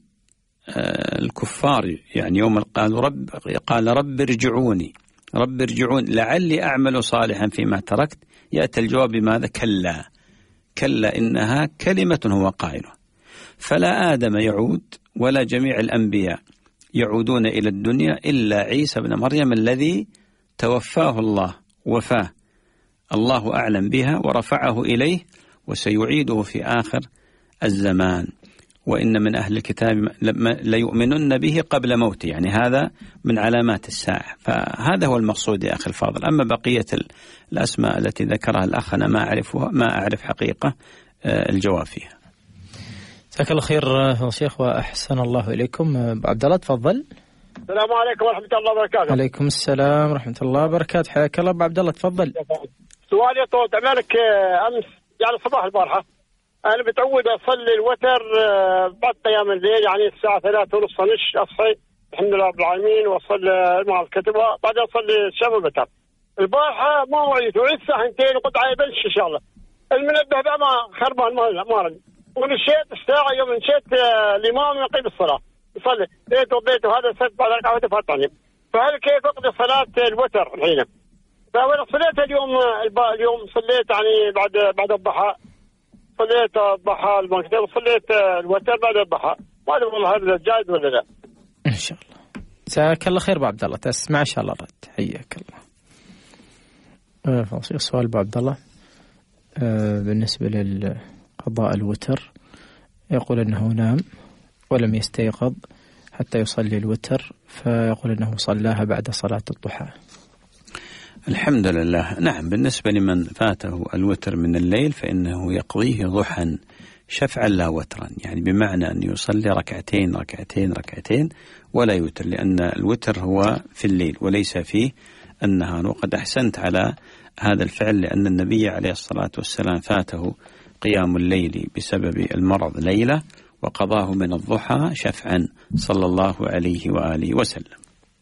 الكفار يعني يوم قال رب ارجعوني لعلي أعمل صالحا فيما تركت، يأتي الجواب بماذا؟ كلا إنها كلمة هو قائلها. فلا آدم يعود ولا جميع الأنبياء يعودون إلى الدنيا إلا عيسى بن مريم الذي توفاه الله وفاه الله أعلم بها ورفعه إليه، وسيعيده في آخر الزمان. وإن من أهل الكتاب ليؤمنن به قبل موته، يعني هذا من علامات الساعة. فهذا هو المقصود يا أخي الفاضل. أما بقية الأسماء التي ذكرها الأخ أنا ما أعرف حقيقة الجواب فيها. جزاك الله خير يا شيخ وأحسن الله إليكم. عبد الله تفضل. السلام عليكم ورحمة الله وبركاته. عليكم السلام ورحمة الله وبركاته، حياك الله أبو عبد الله، تفضل. سؤالي طول عمالك أمس يعني صباح البارحة أنا متعود أصلي الوتر بعد قيام الليل، يعني الساعة 3:30 أصحي الحمد لله رب العالمين وأصلي مع الكتبة، بعدين أصلي الشام والبتر. البارحة ما وعيت، وعيت الساعة 2 وقلت عايبنش إن شاء الله. المنبه بقى ما خربان ما رد، ونشيت الساعة يوم نشيت الإمام يقيم الصلاة يصلي بيته هذا سد بعد ركعة وتفات عنه. فهل كيف أقضي صلاة الوتر الحين؟ فأنا صليت اليوم صليت يعني بعد الضحى، صليت الضحى المغرب وصليت الوتر بعد الضحى. ما أدري والله هذا جائز ولا لا. إن شاء الله. جزاك الله خير أبو عبد الله، تسمع إن شاء الله الرد. حياك الله. سؤال أبو عبد الله بالنسبة للقضاء الوتر، يقول أنه نام ولم يستيقظ حتى يصلي الوتر، فيقول أنه صلاها بعد صلاة الضحى. الحمد لله. نعم، بالنسبة لمن فاته الوتر من الليل فإنه يقضيه ضحى شفعا لا وترا، يعني بمعنى أن يصلي ركعتين ولا يوتر، لأن الوتر هو في الليل وليس في النهار. وقد أحسنت على هذا الفعل، لأن النبي عليه الصلاة والسلام فاته قيام الليل بسبب المرض ليلة، وقضاه من الضحى شفعا صلى الله عليه وآله وسلم.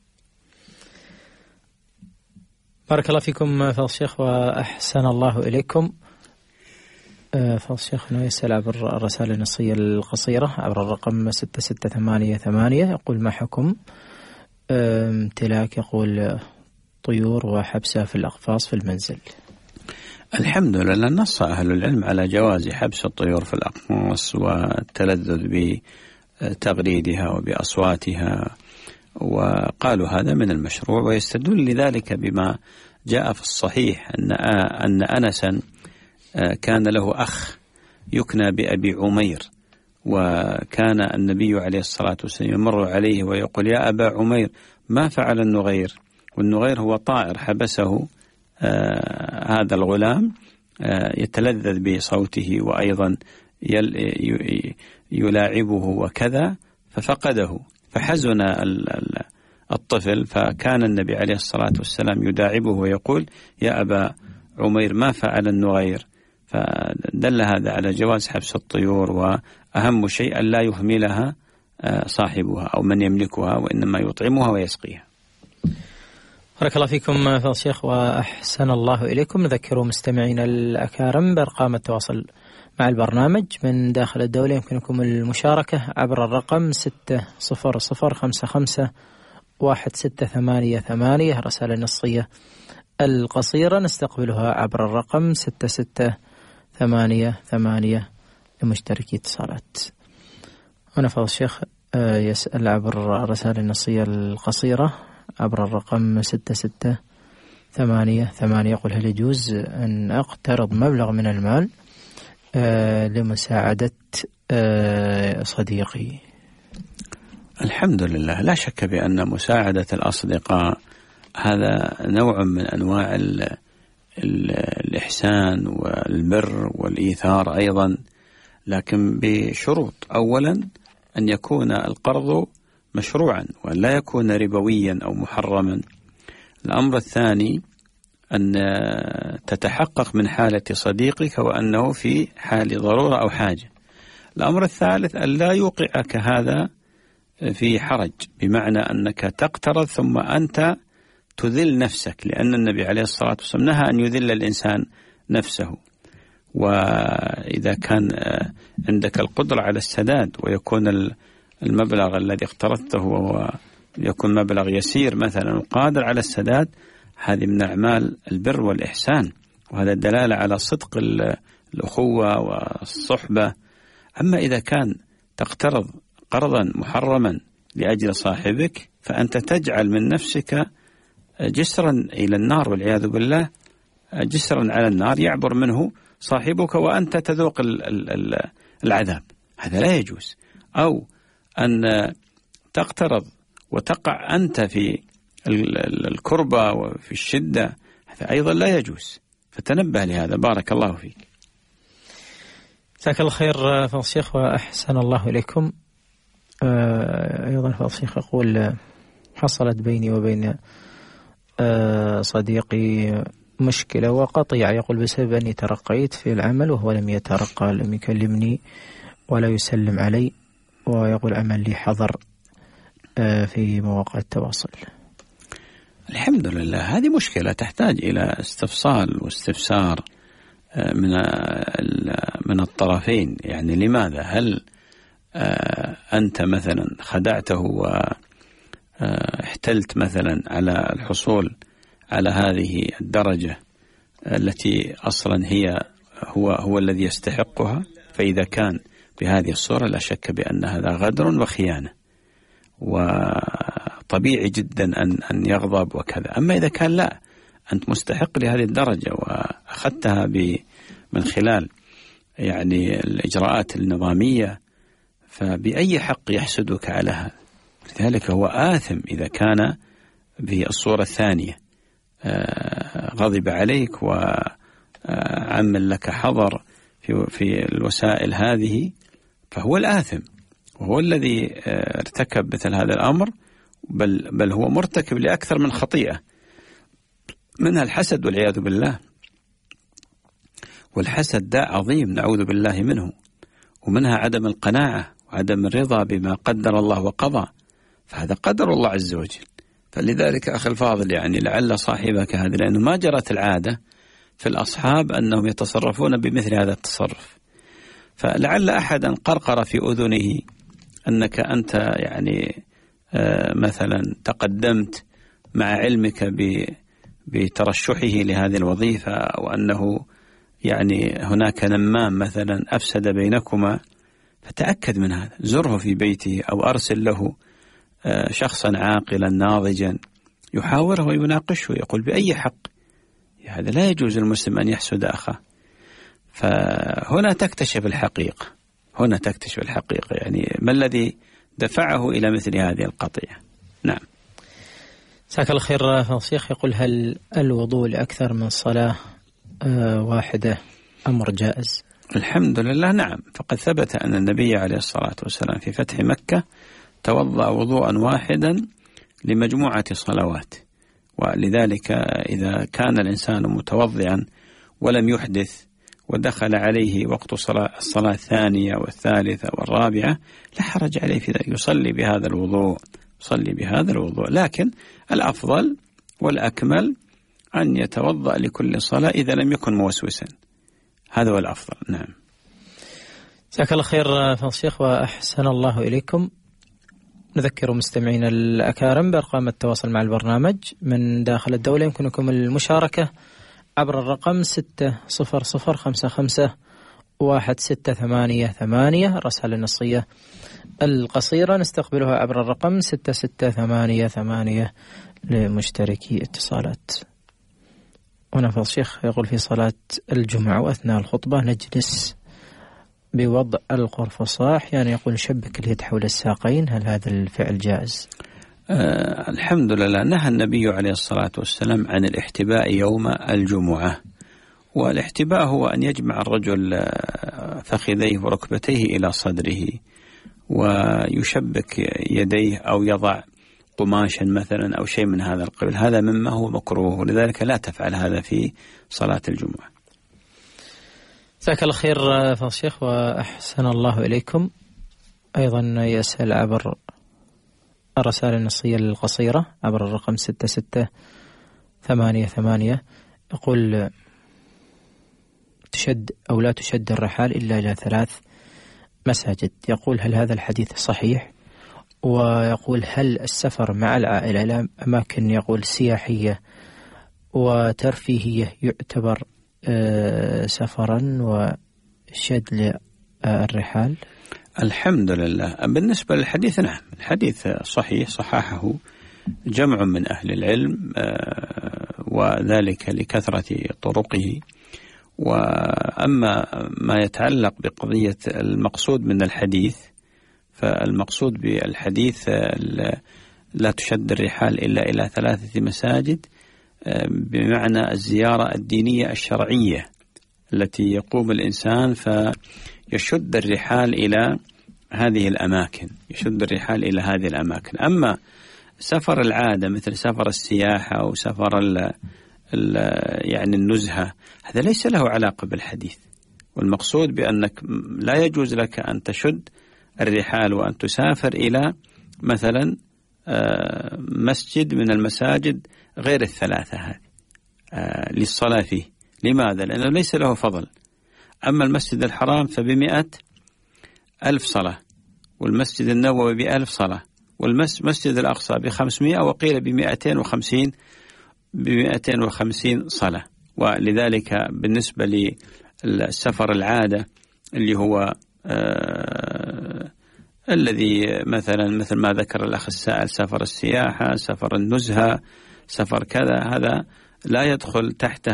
بارك الله فيكم فضل الشيخ وأحسن الله إليكم. فضل الشيخ يسأل عبر الرسائل النصية القصيرة عبر الرقم 6688، يقول: ما حكم امتلاك يقول طيور وحبسها في الأقفاص في المنزل؟ الحمد لله، نص أهل العلم على جواز حبس الطيور في الأقفاص والتلذذ بتغريدها وبأصواتها، وقالوا هذا من المشروع، ويستدل لذلك بما جاء في الصحيح أن أنسا كان له أخ يكنى بأبي عمير، وكان النبي عليه الصلاة والسلام يمر عليه ويقول: يا أبا عمير ما فعل النغير؟ والنغير هو طائر حبسه هذا الغلام يتلذذ بصوته وأيضا يلاعبه وكذا، ففقده، فحزن الطفل، فكان النبي عليه الصلاة والسلام يداعبه ويقول: يا أبا عمير ما فعل النغير. فدل هذا على جواز حبس الطيور، وأهم شيء أن لا يهملها صاحبها أو من يملكها، وإنما يطعمها ويسقيها. بارك الله فيكم فضل الشيخ وأحسن الله إليكم. نذكر مستمعينا الأكارم بأرقام التواصل مع البرنامج من داخل الدولة. يمكنكم المشاركة عبر الرقم 600551688. رسالة نصية القصيرة نستقبلها عبر الرقم 6688 لمشتركي اتصالات. هنا فضل الشيخ يسأل عبر الرسالة النصية القصيرة عبر الرقم 6688، يقول: هل يجوز أن أقترض مبلغ من المال لمساعدة صديقي؟ الحمد لله، لا شك بأن مساعدة الأصدقاء هذا نوع من أنواع الإحسان والبر والإيثار أيضا، لكن بشروط. أولا أن يكون القرض مشروعا وأن لا يكون ربويا أو محرما. الأمر الثاني أن تتحقق من حالة صديقك وأنه في حال ضرورة أو حاجة. الأمر الثالث أن لا يوقعك هذا في حرج، بمعنى أنك تقترض ثم أنت تذل نفسك، لأن النبي عليه الصلاة والسلام نهى أن يذل الإنسان نفسه. وإذا كان عندك القدرة على السداد ويكون المبلغ الذي اقترضته ويكون مبلغ يسير مثلا وقادر على السداد، هذه من أعمال البر والإحسان، وهذا دلالة على صدق الأخوة والصحبة. أما إذا كان تقترض قرضا محرما لأجل صاحبك، فأنت تجعل من نفسك جسرا إلى النار والعياذ بالله، جسرا على النار يعبر منه صاحبك وأنت تذوق العذاب. هذا لا يجوز. أو أن تقترض وتقع أنت في الكربة وفي الشدة، هذا أيضا لا يجوز. فتنبه لهذا. بارك الله فيك. جزاك الله خير فضل الشيخ وأحسن الله إليكم. أيضا فضل الشيخ يقول: حصلت بيني وبين صديقي مشكلة وقطيعة، يقول بسبب أني ترقيت في العمل وهو لم يترقى، لم يكلمني ولا يسلم علي، ويقول عمل لي حظر في مواقع التواصل. الحمد لله، هذه مشكلة تحتاج إلى استفصال واستفسار من الطرفين. يعني لماذا؟ هل أنت مثلا خدعته واحتلت مثلا على الحصول على هذه الدرجة التي أصلا هو الذي يستحقها؟ فإذا كان بهذه الصورة لا شك بأن هذا غدر وخيانة، وطبيعي جدا أن يغضب وكذا. أما إذا كان لا، أنت مستحق لهذه الدرجة وأخذتها من خلال يعني الإجراءات النظامية، فبأي حق يحسدك على هذا؟ لذلك هو آثم إذا كان بالصورة الثانية، غضب عليك وعمل لك حظر في الوسائل هذه، فهو الآثم وهو الذي ارتكب مثل هذا الأمر، بل هو مرتكب لأكثر من خطيئة. منها الحسد والعياذ بالله، والحسد داء عظيم نعوذ بالله منه، ومنها عدم القناعة وعدم الرضا بما قدر الله وقضى، فهذا قدر الله عز وجل. فلذلك أخي الفاضل يعني لعل صاحبك هذا، لأنه ما جرت العادة في الأصحاب أنهم يتصرفون بمثل هذا التصرف، فلعل أحدا قرقر في أذنه أنك أنت يعني مثلا تقدمت مع علمك بترشحه لهذه الوظيفة، وأنه يعني هناك نمام مثلا أفسد بينكما، فتأكد من هذا، زره في بيته أو أرسل له شخصا عاقلا ناضجا يحاوره ويناقشه، يقول بأي حق، هذا لا يجوز المسلم أن يحسد أخاه. فهنا تكتشف الحقيقة، هنا تكتشف الحقيقة، يعني ما الذي دفعه إلى مثل هذه القضية. نعم. جزاك الله خير شيخ. يقول هل الوضوء لأكثر من صلاة واحدة أمر جائز؟ الحمد لله نعم، فقد ثبت أن النبي عليه الصلاة والسلام في فتح مكة توضأ وضوءا واحدا لمجموعة صلوات، ولذلك إذا كان الإنسان متوضعا ولم يحدث ودخل عليه وقت الصلاة الثانية والثالثة والرابعة لا حرج عليه في ذلك، يصلي بهذا الوضوء، لكن الأفضل والأكمل أن يتوضأ لكل صلاة إذا لم يكن موسوسا، هذا هو الأفضل. نعم. جزاك الله خير فالشيخ وأحسن الله إليكم. نذكر مستمعين الأكارم بأرقام التواصل مع البرنامج من داخل الدولة، يمكنكم المشاركة عبر الرقم 600551688. الرسالة النصية القصيرة نستقبلها عبر الرقم 6688 لمشتركي اتصالات. هنا فضل الشيخ يقول في صلاة الجمعة وأثناء الخطبة نجلس بوضع القرفصاء، يعني يقول نشبك اليد حول الساقين، هل هذا الفعل جائز؟ الحمد لله، نهى النبي عليه الصلاة والسلام عن الاحتباء يوم الجمعة، والاحتباء هو أن يجمع الرجل فخذيه وركبتيه إلى صدره ويشبك يديه أو يضع قماشا مثلا أو شيء من هذا القبيل، هذا مما هو مكروه، ولذلك لا تفعل هذا في صلاة الجمعة. جزاك الله خير فضل الشيخ وأحسن الله إليكم. أيضا يسأل عبر الرسالة النصية القصيرة عبر الرقم 6688، يقول تشد أو لا تشد الرحال إلا إلى 3 مساجد، يقول هل هذا الحديث صحيح؟ ويقول هل السفر مع العائلة إلى أماكن يقول سياحية وترفيهية يعتبر سفرا وشد للرحال؟ الحمد لله. بالنسبة للحديث نعم، الحديث صحيح، صححه جمع من أهل العلم وذلك لكثرة طرقه. وأما ما يتعلق بقضية المقصود من الحديث، فالمقصود بالحديث لا تشد الرحال إلا إلى 3 مساجد، بمعنى الزيارة الدينية الشرعية التي يقوم الإنسان فيشد الرحال إلى هذه الأماكن، أما سفر العادة مثل سفر السياحة أو سفر يعني النزهة، هذا ليس له علاقة بالحديث. والمقصود بأنك لا يجوز لك أن تشد الرحال وأن تسافر إلى مثلا مسجد من المساجد غير ال3 هذه للصلاة فيه. لماذا؟ لأنه ليس له فضل. أما المسجد الحرام ف100,000 صلاة، والمسجد النبوي ب1000 صلاة، والمسجد الأقصى ب500 وقيل ب250 صلاة. ولذلك بالنسبة للسفر العادة اللي هو الذي مثل ما ذكر الأخ السائل، سفر السياحة، سفر النزهة، سفر كذا، هذا لا يدخل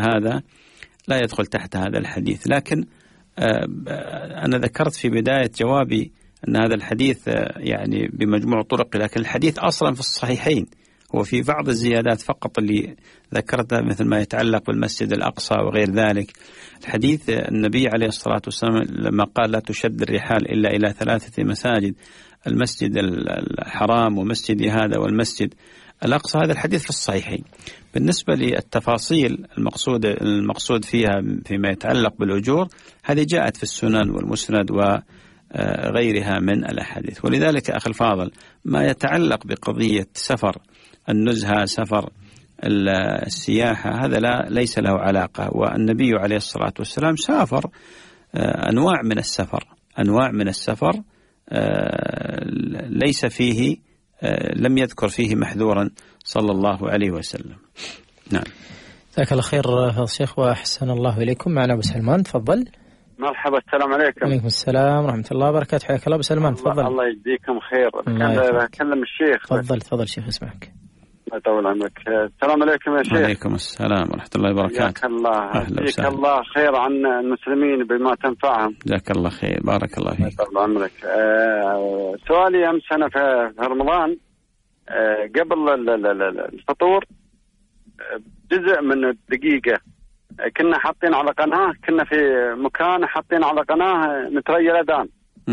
تحت هذا الحديث. لكن أنا ذكرت في بداية جوابي أن هذا الحديث يعني بمجموع طرق، لكن الحديث أصلا في الصحيحين، هو في بعض الزيادات فقط اللي ذكرتها مثل ما يتعلق بالمسجد الأقصى وغير ذلك. الحديث النبي عليه الصلاة والسلام لما قال لا تشد الرحال إلا إلى 3 مساجد، المسجد الحرام ومسجد هذا والمسجد الأقصى هذا الحديث في الصحيحين. بالنسبة للتفاصيل المقصود فيها فيما يتعلق بالأجور هذه جاءت في السنن والمسند وغيرها من الأحاديث. ولذلك أخي الفاضل ما يتعلق بقضية سفر النزهة سفر السياحة هذا ليس له علاقة. والنبي عليه الصلاة والسلام سافر أنواع من السفر ليس فيه لم يذكر فيه محذورا صلى الله عليه وسلم. نعم. جزاك الله خير فضل الشيخ وأحسن الله إليكم. معنا أبو سلمان تفضل. مرحبا السلام عليكم. وعليكم السلام ورحمة الله وبركاته. حياك الله أبو سلمان تفضل. الله يجزيكم خير. أكلم الشيخ. تفضل شيخ اسمعك. الله يطول عمرك. السلام عليكم يا شيخ. وعليكم السلام ورحمة الله وبركاته. جزاك الله خير عن المسلمين بما تنفعهم. جزاك الله خير بارك الله فيك. الله يطول عمرك. سؤالي أمس أنا في رمضان قبل الفطور جزء من الدقيقة كنا حاطين على قناة، كنا في مكان حاطين على قناة متريل أذان.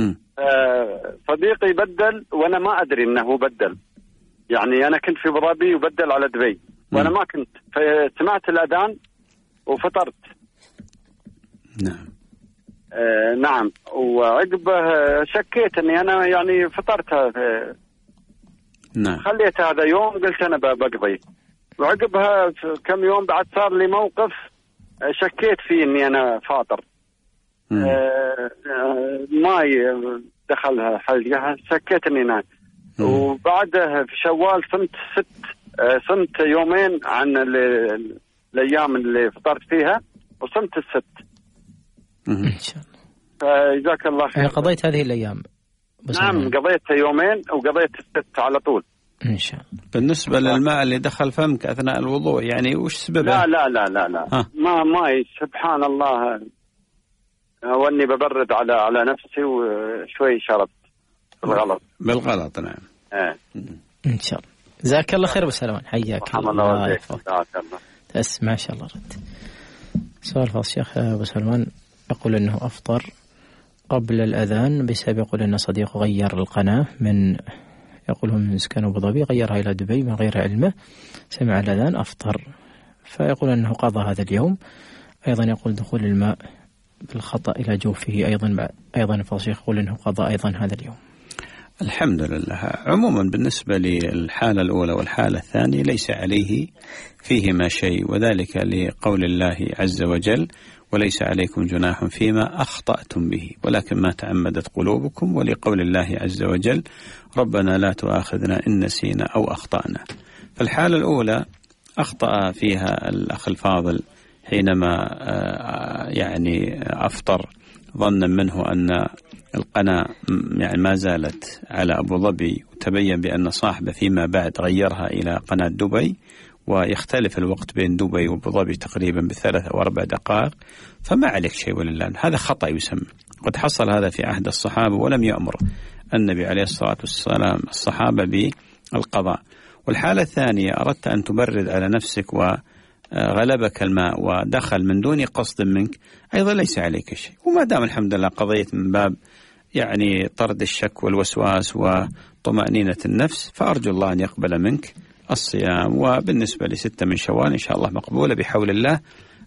صديقي بدل وأنا ما أدري أنه بدل، يعني أنا كنت في أبو ظبي وبدل على دبي وأنا ما كنت، فسمعت الأذان وفطرت. نعم. نعم. وعقبه شكيت أني أنا يعني فطرتها. نعم. خليت هذا يوم قلت أنا بقضي، وعقبها كم يوم بعد صار لي موقف شكيت فيه أني أنا فاطر. ماي دخلها حلقها شكيت أني نايم. وبعدها في شوال صمت يومين عن الأيام اللي فطرت فيها وصمت الست. إن شاء الله. فجزاك الله خير. يعني قضيت هذه الأيام؟ نعم قضيت يومين وقضيت الست على طول. إن شاء الله. بالنسبة للماء اللي دخل فمك أثناء الوضوء يعني وش سببه؟ لا ما سبحان الله واني ببرد على نفسي وشوي شربت بالغلط. نعم. إن شاء الله. جزاك الله خير أبو سلمان. حياك الله. تسمع ما شاء الله رد. سؤال فضل الشيخ أبو سلمان يقول أنه أفطر قبل الأذان بسبب يقول أن صديقه غير القناة يقول هم من سكان أبو ظبي غيرها إلى دبي من غير علمه، سمع الأذان أفطر، فيقول أنه قضى هذا اليوم. أيضا يقول دخول الماء بالخطأ إلى جوفه أيضا فضل الشيخ يقول أنه قضى أيضا هذا اليوم. الحمد لله. عموما بالنسبة للحالة الأولى والحالة الثانية ليس عليه فيهما شيء، وذلك لقول الله عز وجل وليس عليكم جناح فيما أخطأتم به ولكن ما تعمدت قلوبكم، ولقول الله عز وجل ربنا لا تؤاخذنا إن نسينا أو أخطأنا. فالحالة الأولى أخطأ فيها الأخ الفاضل حينما يعني أفطر ظنا منه أن القناة يعني ما زالت على أبو ظبي، وتبين بأن صاحبه فيما بعد غيرها إلى قناة دبي، ويختلف الوقت بين دبي وأبو ظبي تقريبا ب3 أو 4 دقائق، فما عليك شيء ولله. هذا خطأ يسمى، قد حصل هذا في عهد الصحابة ولم يأمر النبي عليه الصلاة والسلام الصحابة بالقضاء. والحالة الثانية أردت أن تبرد على نفسك وغلبك الماء ودخل من دون قصد منك، أيضا ليس عليك شيء. وما دام الحمد لله قضيت من باب يعني طرد الشك والوسواس وطمأنينة النفس، فأرجو الله أن يقبل منك الصيام. وبالنسبة ل6 من شوال إن شاء الله مقبولة بحول الله،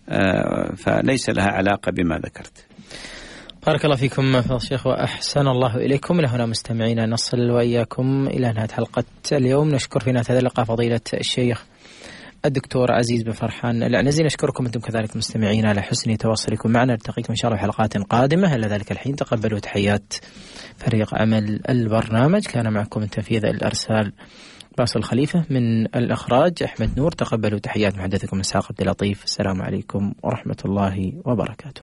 فليس لها علاقة بما ذكرت. بارك الله فيكم فضل الشيخ وأحسن الله إليكم. من هنا مستمعينا نصل وإياكم إلى نهاية حلقة اليوم. نشكر في نهاية هذا اللقاء فضيلة الشيخ الدكتور عزيز بن فرحان العنزي. نشكركم أنتم كذلك مستمعين على حسن تواصلكم معنا. نلتقيكم إن شاء الله في حلقات قادمة. إلى ذلك الحين تقبلوا تحيات فريق عمل البرنامج. كان معكم من تنفيذ الأرسال باسل خليفة، من الإخراج أحمد نور. تقبلوا تحيات محدثكم إسحاق عبد اللطيف. السلام عليكم ورحمة الله وبركاته.